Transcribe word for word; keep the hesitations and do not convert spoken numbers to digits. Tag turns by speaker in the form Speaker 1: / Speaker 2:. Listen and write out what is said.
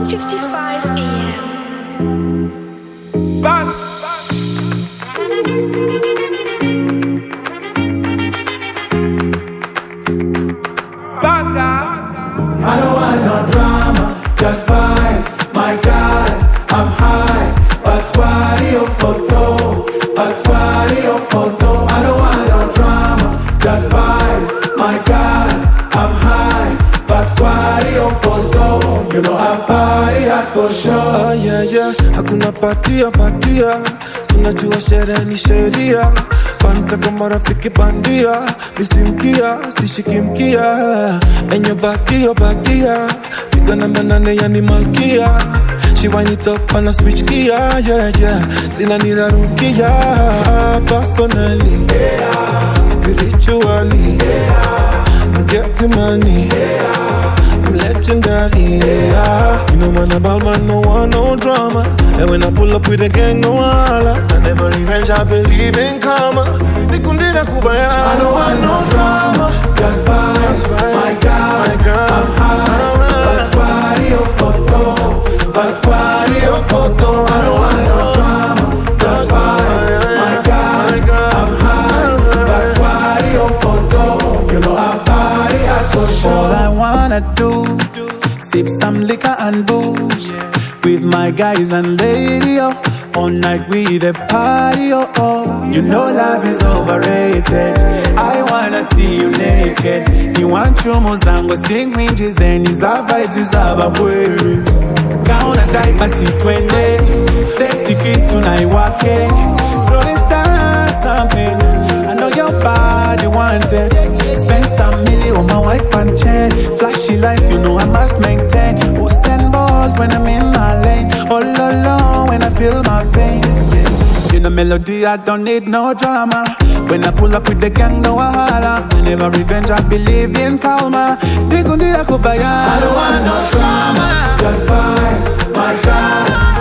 Speaker 1: one fifty-five a m
Speaker 2: Bang!
Speaker 3: I don't want no drama, just vibes. My God, I'm high. But why your photo? But why your photo? I don't want no drama, just vibes. My God, I'm high. But why your photo? You know I party hard for sure.
Speaker 4: Oh yeah yeah, hakuna patia patia, sinajua sherehe ni sheria. Panta kama rafiki bandia, nisimkia, sishikimkia. Enyo bakia bakia, fika namba nane yani malkia. She wind it up and I switch gear, yeah yeah. Sina nirarukia, personally, yeah. Spiritually, yeah. I'm getting money, yeah. I'm legendary, yeah. You know man about man, no one, no drama. And when I pull up with a gang, no holla. I never revenge, I believe in karma. Nikundina kubaya,
Speaker 3: I don't want no drama, just vibes. My God,
Speaker 4: my God,
Speaker 3: I'm high. But why your photo? But why your photo? I don't want no drama, just vibes. My God, I'm high. But why your photo? You know I party hard for sure.
Speaker 5: All I wanna do, sip some liquor and booze with my guys and lady, oh. All night we the party, oh, oh. You know love is overrated. I wanna see you naked. You want your muzango, sing winches and his vibes is ababwe. Kauna dai basi twende, safety kit tunaiwake. Rolling start something, I know your body wanted. Spend some million on my white and chain. Flashy life, you know I must maintain. Oh, send balls when I'm in my lane. All alone when I feel my pain. In a melody, I don't need no drama. When I pull up with the gang, no wahala. Never revenge, I believe in karma.
Speaker 3: I don't want no drama, just vibes. My God,